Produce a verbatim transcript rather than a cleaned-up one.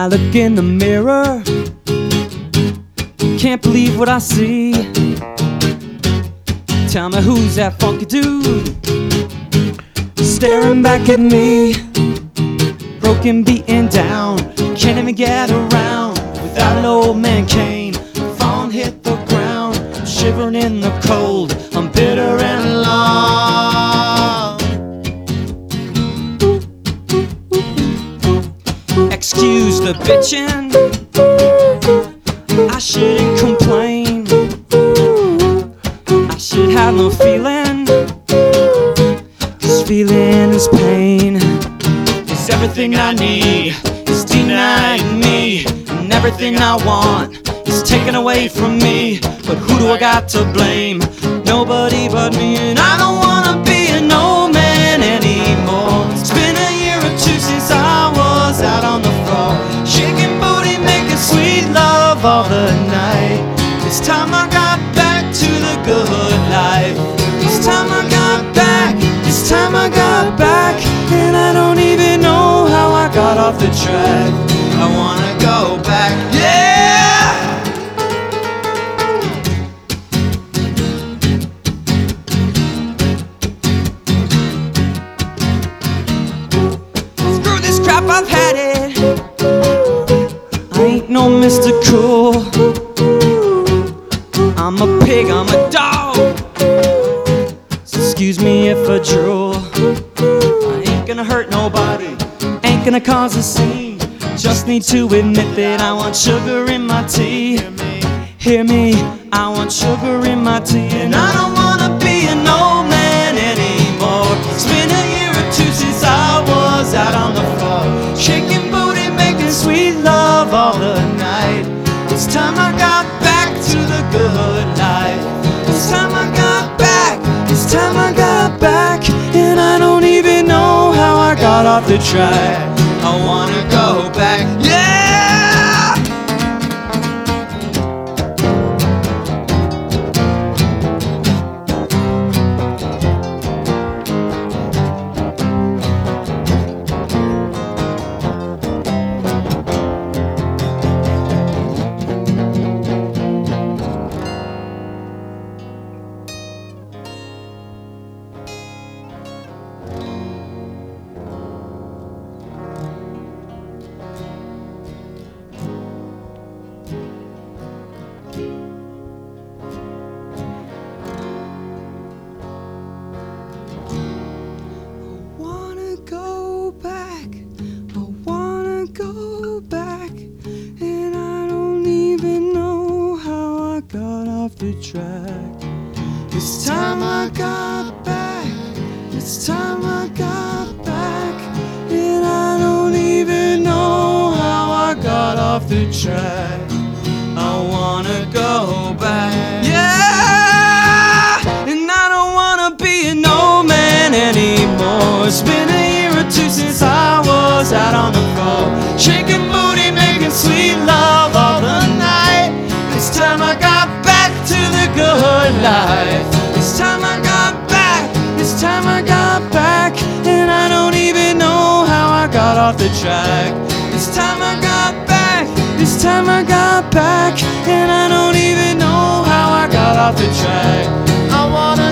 I look in the mirror, can't believe what I see. Tell me, who's that funky dude staring back at me? Broken, beaten down, can't even get around without an old man cane. Phone hit the ground, I'm shivering in the cold, I'm bitter and alone. Excuse the bitchin', I shouldn't complain. I should have no feeling, 'cause feeling is pain. It's everything I need, it's denying me, and everything I want is taken away from me. But who do I got to blame? Nobody but me, and I don't wanna be an old man anymore. It's been a year or two since I was out on the floor, shaking booty, making sweet love all the night. This time I got back to the good life. This time I got back, this time I got back, and I don't even know how I got off the track. I wanna go back, yeah! Screw this crap, I've had it. I ain't no Mister Cool. I'm a pig, I'm a dog. So excuse me if I drool. I ain't gonna hurt nobody, ain't gonna cause a scene. Just need to admit that I want sugar in my tea. Hear me, I want sugar in my tea. And I don't wanna be an old man anymore. It's been a year or two since I was out on the floor, shaking booty, making sweet love all the night. This time I got back to the good life. This time I got back, this time I got back, and I don't even know how I got off the track. I wanna go back, yeah! The track. This time I got back, this time I got back, and I don't even know how I got off the track. I wanna go back, yeah! And I don't wanna be an old man anymore. It's been a year or two since I was out on the floor, shaking booty, making sweet love all the night. This time I got back to the good life. This time I got back, this time I got back, and I don't even know how I got off the track. This time I got back, this time I got back, and I don't even know how I got off the track. I wanna